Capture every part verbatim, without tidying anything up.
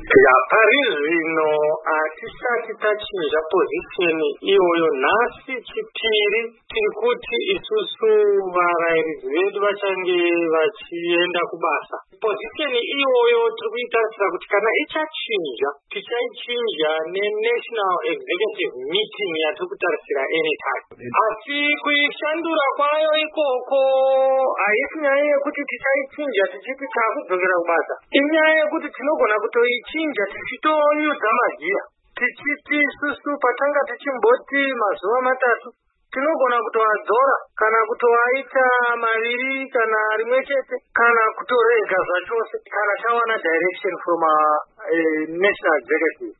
Ya parizvino hatisati tachinja pozisheni iyoyo. Nhasi chipiri tiri kuti isusu varairidzi vedu vachange vachienda kubasa. Pozisheni iyoyo tiri kuitarisira kuti kana ichachinja tichaichinja neNational Executive Meeting yatiri kutarisira anytime. Asi kuishandura kwayo ikoko haisi nyaya yekuti tichaichinja tichiti takudzokera kubasa. Inyaya yekuti tinogona kutoichinja tichitonyudza maziya tichiti isusu patanga tichimboti mazuva matatu tinogona kutoadzora kana kutoaita maviri kana rimwe chete kana kutorega zvachose kana tawana direction from a, uh, National Executive.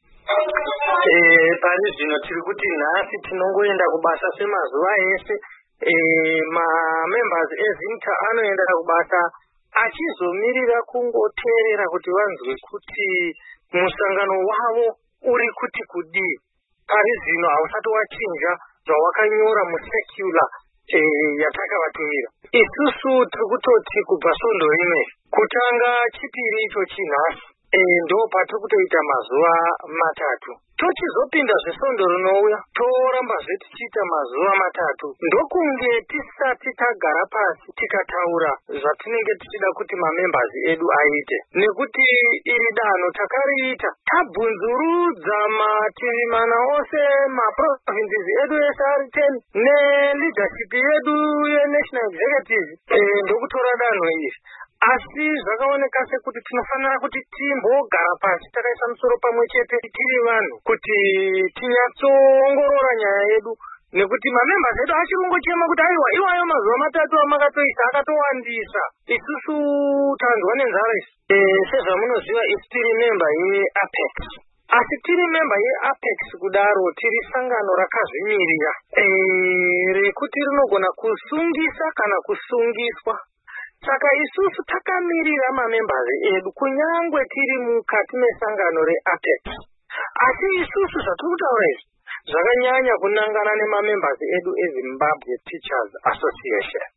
Eh, pani zvino tiri kuti nhasi tinongoenda kubasa semazuva ese. Eh, mamembers ezinta anoenda kubasa achizomirira kungoteerera kuti vanzwe kuti musangano wavo uri kuti kudii. Pari zvino hausati wachinja zvawakanyora musekula eh, yatakavatumira. Isusu tiri kutoti kubva svondo rimwe kutanga chipiri icho chinhasi eh, ndo patiri kutoita mazuva matatu. Tochizopinda zvesondo rinouya toramba zvetichiita mazuva matatu ndokunge tisati tagara pasi tikataura zvatinenge tichida kuti mamembers edu aite. Nekuti iri danho takariita tabvunzurudza mativi mana ose maprovinces edu ese ari ten neleadership yedu yeNational Executive eh, ndokutora danho iri. Asi zvakaoneka sekuti tinofanira kuti timbogara pasi takaisa musoro pamwe chete tiri vanhu kuti tinyatsoongorora nyaya yedu. Nekuti mamembers edu achirungochema kuti aiwa iwayo mazuva matatu amakatoisa akatowandisa. Isusu tanzwa nenzara isi. Eh, sezvamunoziva isi tiri member yeApex. Asi tiri member yeApex kudaro tiri sangano rakazvimirira eh, rekuti rinogona kusungisa kana kusungiswa. Saka isusu takamirira mamembers edu kunyangwe tiri mukati mesangano reApex. Asi isusu zvatiri kutaura izvi zvakanyanya kunangana nemamembers edu eZimbabwe Teachers Association.